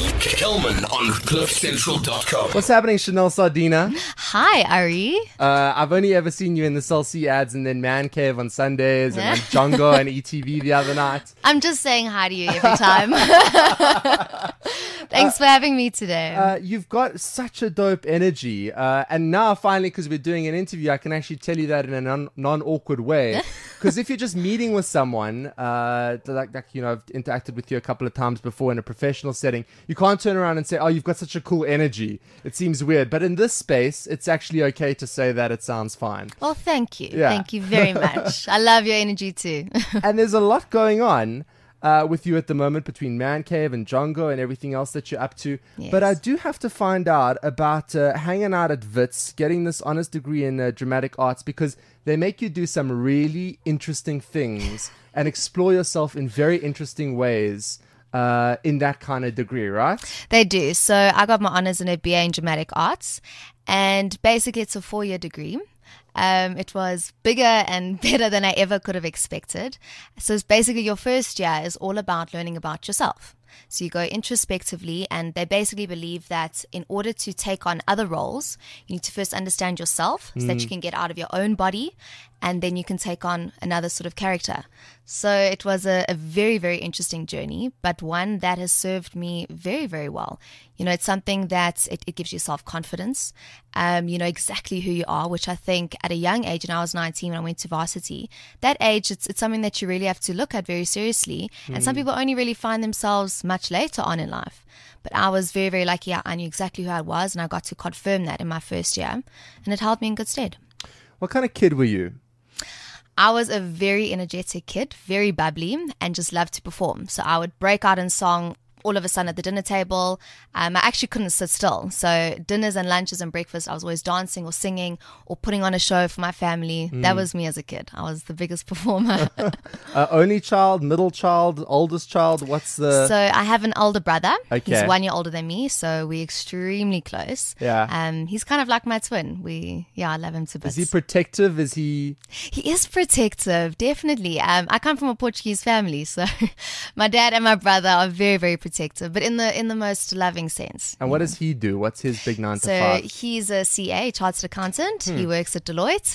Kelman on CliffCentral.com. What's happening, Chanel Sardina? Hi, Ari. I've only ever seen you in the Cell C ads and then Man Cave on Sundays and on Django and ETV the other night. I'm just saying hi to you every time. Thanks for having me today. You've got such a dope energy. And now, finally, because we're doing an interview, I can actually tell you that in a non-awkward way. Because if you're just meeting with someone, like you know, I've interacted with you a couple of times before in a professional setting, you can't turn around and say, oh, you've got such a cool energy. It seems weird. But in this space, it's actually okay to say that it sounds fine. Well, thank you. Yeah. Thank you very much. I love your energy too. And there's a lot going on with you at the moment between Man Cave and Django and everything else that you're up to. Yes. But I do have to find out about hanging out at WITS, getting this honors degree in dramatic arts, because they make you do some really interesting things and explore yourself in very interesting ways in that kind of degree, right? They do. So I got my honors in a BA in dramatic arts, and basically it's a 4-year degree. It was bigger and better than I ever could have expected. So it's basically your first year is all about learning about yourself. So you go introspectively, and they basically believe that in order to take on other roles, you need to first understand yourself so that you can get out of your own body, and then you can take on another sort of character. So it was a very, very interesting journey, but one that has served me very, very well. You know, it's something that it gives you self-confidence. You know exactly who you are, which I think at a young age, and I was 19 when I went to varsity, that age, it's something that you really have to look at very seriously. And some people only really find themselves much later on in life. But I was very, very lucky. I knew exactly who I was, and I got to confirm that in my first year, and it held me in good stead. What kind of kid were you? I was a very energetic kid, very bubbly, and just loved to perform. So I would break out in song all of a sudden at the dinner table. I actually couldn't sit still. So dinners and lunches and breakfast, I was always dancing or singing or putting on a show for my family. That was me as a kid. I was the biggest performer. Only child, middle child, oldest child? What's the... So I have an older brother. Okay. He's 1 year older than me, so we're extremely close. Yeah. He's kind of like my twin. I love him to bits. Is he protective? Is he... He is protective, definitely. I come from a Portuguese family, so my dad and my brother are very, very protective, but in the most loving sense. And what does he do? What's his big 9 to So 5? he's a CA, chartered accountant. He works at Deloitte.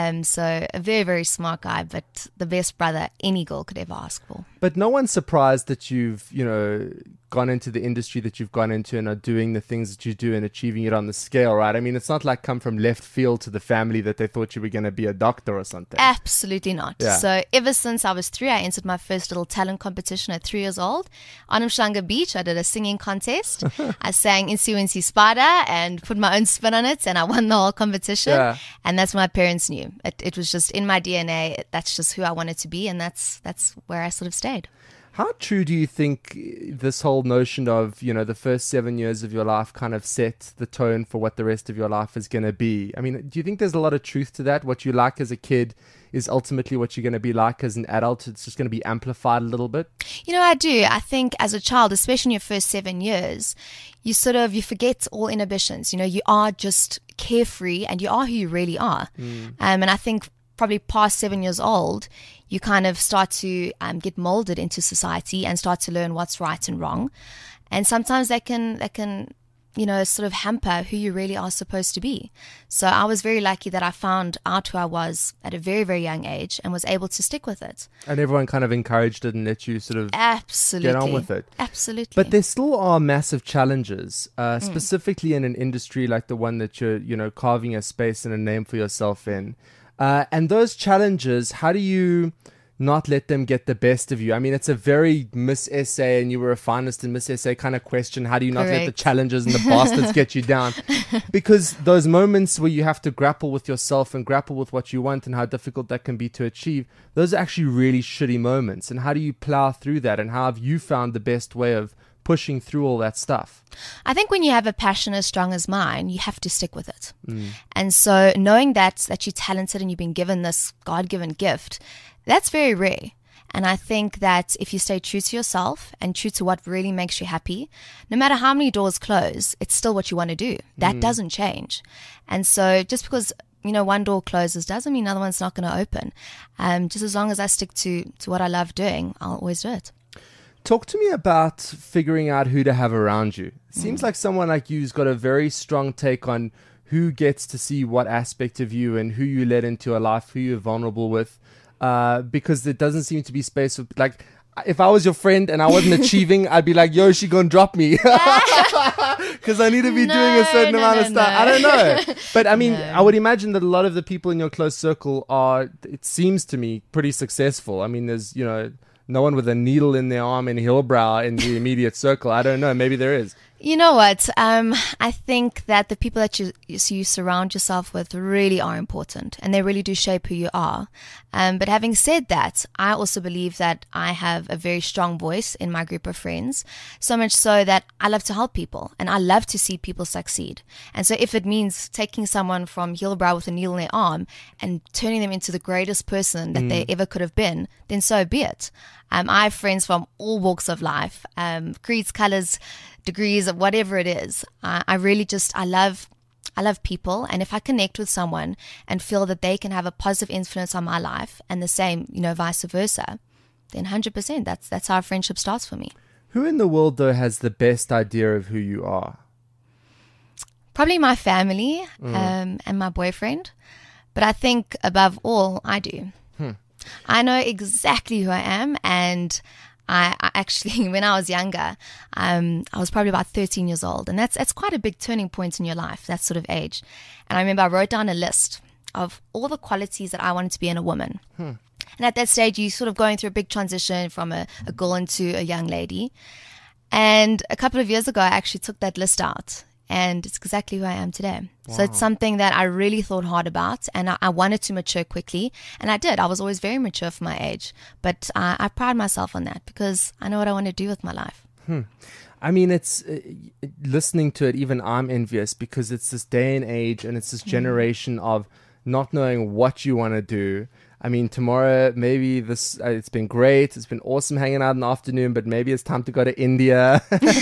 So a very, very smart guy, but the best brother any girl could ever ask for. But no one's surprised that you've, you know, gone into the industry that you've gone into and are doing the things that you do and achieving it on the scale, right? I mean, it's not like come from left field to the family that they thought you were going to be a doctor or something. Absolutely not. Yeah. So ever since I was 3, I entered my first little talent competition at 3 years old. On Mshanga Beach, I did a singing contest. I sang Insi Winsi Spider and put my own spin on it, and I won the whole competition. Yeah. And that's what my parents knew. It was just in my DNA. That's just who I wanted to be, and that's where I sort of stayed. How true do you think this whole notion of, you know, the first 7 years of your life kind of set the tone for what the rest of your life is going to be? I mean, do you think there's a lot of truth to that? What you like as a kid is ultimately what you're going to be like as an adult. It's just going to be amplified a little bit. You know, I do. I think as a child, especially in your first 7 years, you forget all inhibitions. You know, you are just carefree and you are who you really are. And I think probably past 7 years old, you kind of start to get molded into society and start to learn what's right and wrong. And sometimes that can, you know, sort of hamper who you really are supposed to be. So I was very lucky that I found out who I was at a very, very young age and was able to stick with it. And everyone kind of encouraged it and let you sort of Absolutely. get on with it. Absolutely. But there still are massive challenges, specifically in an industry like the one that you're, you know, carving a space and a name for yourself in. And those challenges, how do you not let them get the best of you? I mean, it's a very Miss SA and you were a finalist in Miss SA kind of question. How do you not let the challenges and the bastards get you down? Because those moments where you have to grapple with yourself and grapple with what you want and how difficult that can be to achieve, those are actually really shitty moments. And how do you plow through that? And how have you found the best way of pushing through all that stuff? I think when you have a passion as strong as mine, you have to stick with it. And so knowing that you're talented and you've been given this God-given gift, that's very rare. And I think that if you stay true to yourself and true to what really makes you happy, no matter how many doors close, it's still what you want to do. That doesn't change. And so just because, you know, one door closes doesn't mean another one's not going to open. Just as long as I stick to what I love doing, I'll always do it. Talk to me about figuring out who to have around you. Seems like someone like you's got a very strong take on who gets to see what aspect of you and who you let into your life, who you're vulnerable with, because there doesn't seem to be space for, like, if I was your friend and I wasn't achieving, I'd be like, yo, she gonna drop me. Because I need to be doing a certain amount of stuff. I don't know. But I mean, I would imagine that a lot of the people in your close circle are, it seems to me, pretty successful. I mean, there's, no one with a needle in their arm in Hillbrow in the immediate circle. I don't know. Maybe there is. You know what? I think that the people that you surround yourself with really are important, and they really do shape who you are. But having said that, I also believe that I have a very strong voice in my group of friends, so much so that I love to help people, and I love to see people succeed. And so if it means taking someone from Hillbrow with a needle in their arm and turning them into the greatest person that they ever could have been, then so be it. I have friends from all walks of life, creeds, colors, degrees, whatever it is. I really I love people, and if I connect with someone and feel that they can have a positive influence on my life, and the same, vice versa, then 100%. That's how a friendship starts for me. Who in the world though has the best idea of who you are? Probably my family, and my boyfriend, but I think above all, I do. I know exactly who I am, and I actually, when I was younger, I was probably about 13 years old, and that's quite a big turning point in your life, that sort of age. And I remember I wrote down a list of all the qualities that I wanted to be in a woman. And at that stage, you're sort of going through a big transition from a girl into a young lady. And a couple of years ago, I actually took that list out, and it's exactly who I am today. Wow. So it's something that I really thought hard about, and I wanted to mature quickly, and I did. I was always very mature for my age, but I pride myself on that because I know what I want to do with my life. I mean, it's listening to it, even I'm envious, because it's this day and age, and it's this generation of not knowing what you want to do. I mean, tomorrow, maybe this, it's been great. It's been awesome hanging out in the afternoon, but maybe it's time to go to India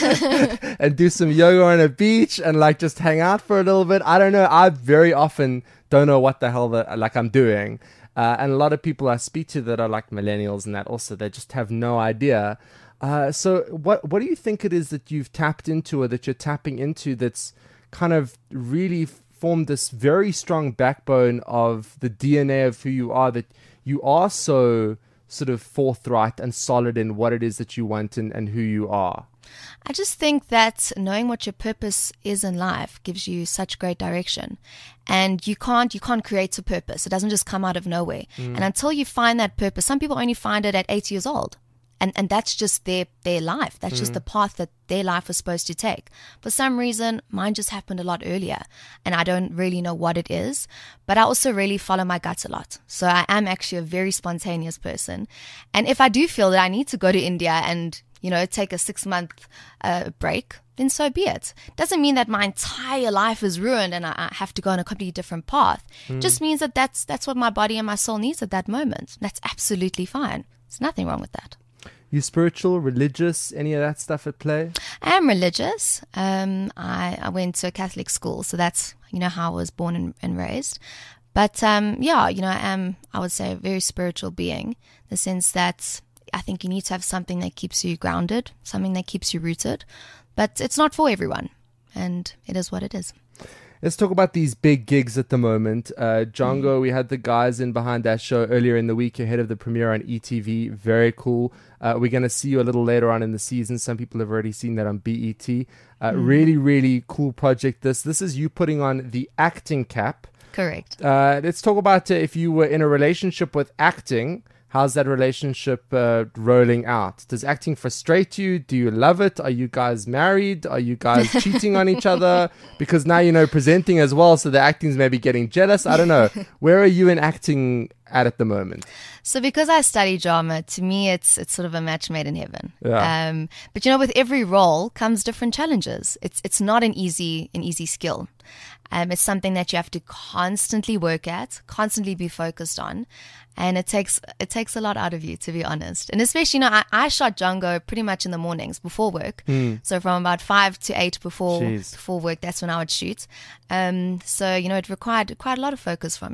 and do some yoga on a beach and like just hang out for a little bit. I don't know. I very often don't know what the hell I'm doing. And a lot of people I speak to that are like millennials and that also, they just have no idea. So what do you think it is that you've tapped into or that you're tapping into that's kind of really formed this very strong backbone of the DNA of who you are, that you are so sort of forthright and solid in what it is that you want and who you are? I just think that knowing what your purpose is in life gives you such great direction, and you can't create a purpose. It doesn't just come out of nowhere. And until you find that purpose, some people only find it at 8 years old. And that's just their life. That's just the path that their life was supposed to take. For some reason, mine just happened a lot earlier, and I don't really know what it is. But I also really follow my guts a lot. So I am actually a very spontaneous person. And if I do feel that I need to go to India and, take a 6-month break, then so be it. Doesn't mean that my entire life is ruined and I have to go on a completely different path. Just means that that's what my body and my soul needs at that moment. That's absolutely fine. There's nothing wrong with that. You spiritual, religious, any of that stuff at play? I am religious. I went to a Catholic school, so that's, how I was born and raised. But, I would say, a very spiritual being, in the sense that I think you need to have something that keeps you grounded, something that keeps you rooted. But it's not for everyone, and it is what it is. Let's talk about these big gigs at the moment. Django, we had the guys in behind that show earlier in the week ahead of the premiere on ETV. Very cool. We're going to see you a little later on in the season. Some people have already seen that on BET. Really, really cool project. This is you putting on the acting cap. Correct. Let's talk about if you were in a relationship with acting. How's that relationship rolling out? Does acting frustrate you? Do you love it? Are you guys married? Are you guys cheating on each other? Because now, presenting as well, so the acting's maybe getting jealous. I don't know. Where are you in acting at the moment? So because I study drama, to me, it's sort of a match made in heaven. Yeah. But with every role comes different challenges. It's not an easy skill. It's something that you have to constantly work at, constantly be focused on. And it takes a lot out of you, to be honest. And especially, I shot Django pretty much in the mornings before work. So from about 5 to 8 before work, that's when I would shoot. So, it required quite a lot of focus from me.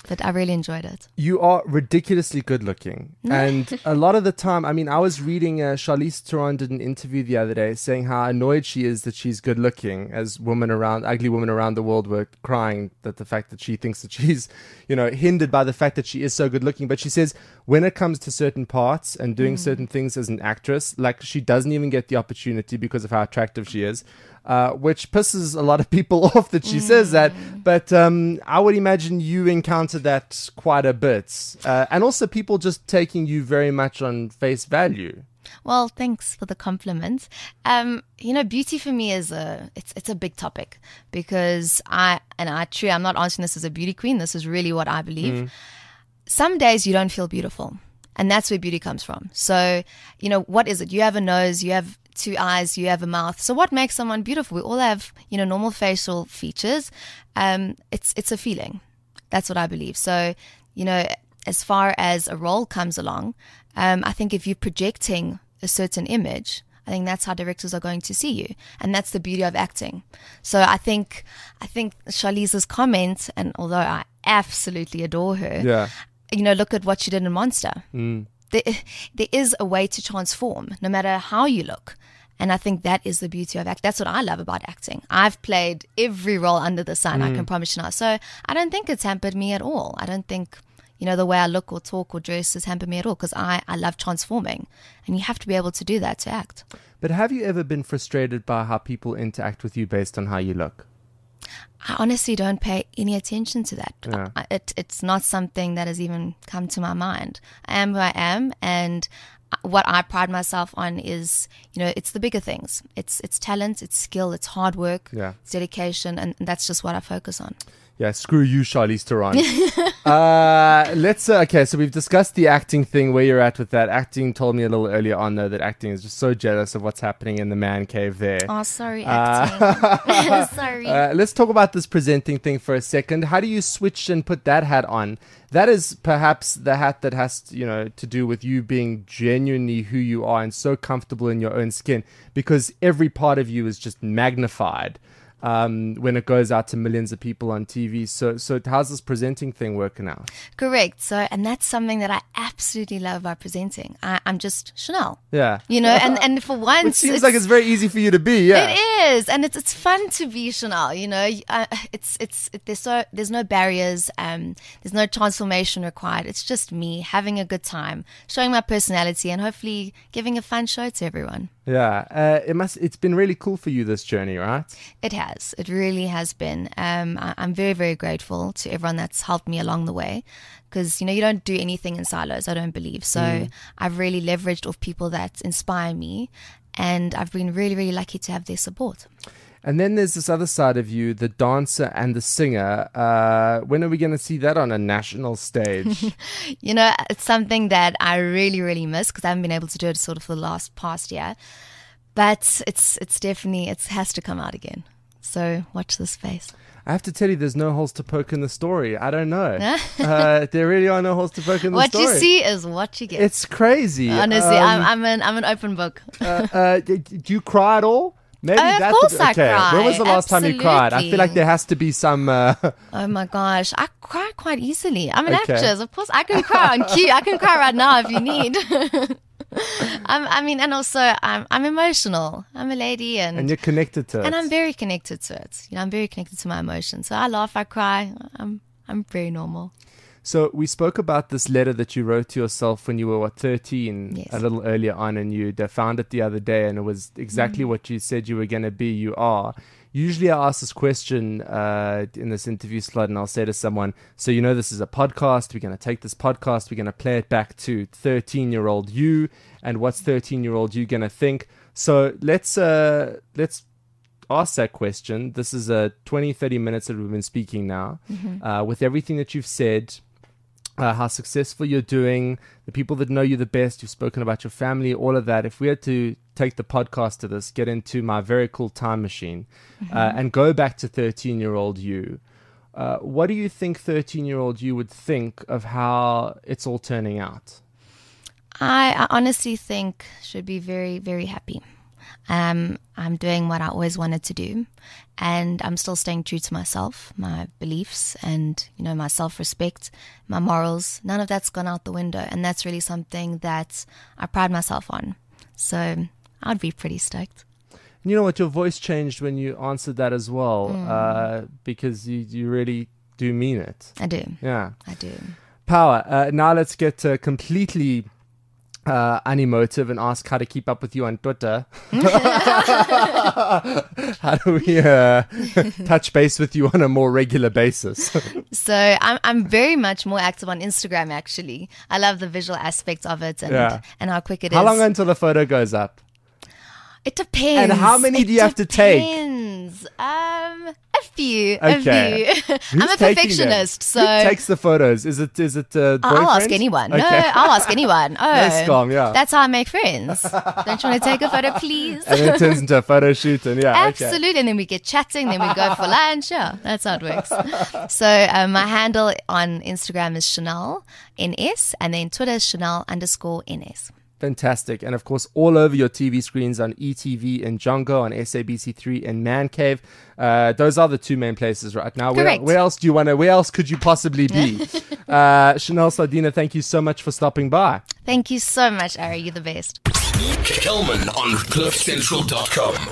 but I really enjoyed it. You are ridiculously good looking. And a lot of the time, I mean, I was reading Charlize Theron did an interview the other day saying how annoyed she is that she's good looking, as ugly women around the world were crying that the fact that she thinks that she's, hindered by the fact that she is so good looking. But she says when it comes to certain parts and doing certain things as an actress, like she doesn't even get the opportunity because of how attractive she is. Which pisses a lot of people off that she says that. But I would imagine you encounter that quite a bit. And also people just taking you very much on face value. Well, thanks for the compliment. Beauty for me is it's a big topic because I'm not answering this as a beauty queen. This is really what I believe. Some days you don't feel beautiful, and that's where beauty comes from. So, what is it? You have a nose, you have 2 eyes, you have a mouth. So what makes someone beautiful? We all have, normal facial features. It's a feeling. That's what I believe. So, as far as a role comes along, I think if you're projecting a certain image, I think that's how directors are going to see you. And that's the beauty of acting. So I think Charlize's comment, and although I absolutely adore her, look at what she did in Monster. There is a way to transform no matter how you look. And I think that is the beauty of acting. That's what I love about acting. I've played every role under the sun, I can promise you now. So I don't think it's hampered me at all. I don't think, the way I look or talk or dress has hampered me at all, because I love transforming. And you have to be able to do that to act. But have you ever been frustrated by how people interact with you based on how you look? I honestly don't pay any attention to that. Yeah. It's not something that has even come to my mind. I am who I am, and what I pride myself on is, it's the bigger things. It's talent, it's skill, it's hard work, it's dedication, and that's just what I focus on. Yeah, screw you, Charlize Theron. Okay, so we've discussed the acting thing, where you're at with that. Acting told me a little earlier on, though, that acting is just so jealous of what's happening in the man cave there. Oh, sorry, acting. Sorry. Let's talk about this presenting thing for a second. How do you switch and put that hat on? That is perhaps the hat that has, to do with you being genuinely who you are and so comfortable in your own skin, because every part of you is just magnified. When it goes out to millions of people on TV. So how's this presenting thing working out? Correct. So, and that's something that I absolutely love about presenting. I'm just Chanel. Yeah. And for once, it seems like it's very easy for you to be. Yeah. It is, and it's fun to be Chanel. There's no barriers. There's no transformation required. It's just me having a good time, showing my personality, and hopefully giving a fun show to everyone. Yeah, it's been really cool for you, this journey, right? It has. It really has been. I'm very, very grateful to everyone that's helped me along the way, because, you don't do anything in silos, I don't believe. So I've really leveraged off people that inspire me, and I've been really, really lucky to have their support. And then there's this other side of you, the dancer and the singer. When are we going to see that on a national stage? It's something that I really, really miss, because I haven't been able to do it sort of for the past year. It's definitely, it has to come out again. So watch this space. I have to tell you, there's no holes to poke in the story. I don't know. There really are no holes to poke in the story. What you see is what you get. It's crazy. Honestly, I'm an open book. Do you cry at all? Maybe of course I cry. When was the last time you cried? I feel like there has to be some... Oh my gosh, I cry quite easily. I'm an actress. Of course I can cry on cue. I can cry right now if you need. And also I'm emotional. I'm a lady, and you're connected to it. And I'm very connected to it. I'm very connected to my emotions. So I laugh, I cry. I'm very normal. So we spoke about this letter that you wrote to yourself when you were, 13, yes. A little earlier on, and you found it the other day, and it was exactly what you said you were going to be. You are. Usually I ask this question in this interview slot, and I'll say to someone, so this is a podcast. We're going to take this podcast. We're going to play it back to 13-year-old you, and what's 13-year-old you going to think? So let's ask that question. This is 20, 30 minutes that we've been speaking now. With everything that you've said, how successful you're doing, the people that know you the best, you've spoken about your family, all of that. If we had to take the podcast to this, get into my very cool time machine, and go back to 13-year-old you, what do you think 13-year-old you would think of how it's all turning out? I honestly think should be very, very happy. I'm doing what I always wanted to do, and I'm still staying true to myself, my beliefs, and my self-respect, my morals. None of that's gone out the window, and that's really something that I pride myself on. So I'd be pretty stoked. You know what? Your voice changed when you answered that as well, because you really do mean it. I do. Yeah, I do. Power. Now let's get completely unemotive and ask how to keep up with you on Twitter. How do we touch base with you on a more regular basis? So I'm very much more active on Instagram, actually. I love the visual aspect of it and how quick it is. How long until the photo goes up? It depends. And how many do you have to take? Depends. A few. Okay. A few. I'm a perfectionist, so who takes the photos? Is it boyfriend? I'll ask anyone. Okay. No, I'll ask anyone. Oh, Nice, calm, yeah. That's how I make friends. Don't you want to take a photo, please? And then it turns into a photo shoot, and Absolutely. Okay. And then we get chatting, then we go for lunch. Yeah, that's how it works. So my handle on Instagram is Chanel NS, and then Twitter is Chanel_NS. Fantastic. And of course, all over your TV screens on ETV in Django, on SABC3 in Man Cave. Those are the two main places right now. Correct. Where else do you want to, where else could you possibly be? Chanel Sardina, thank you so much for stopping by. Thank you so much, Ari. You're the best. Kelman on CliffCentral.com.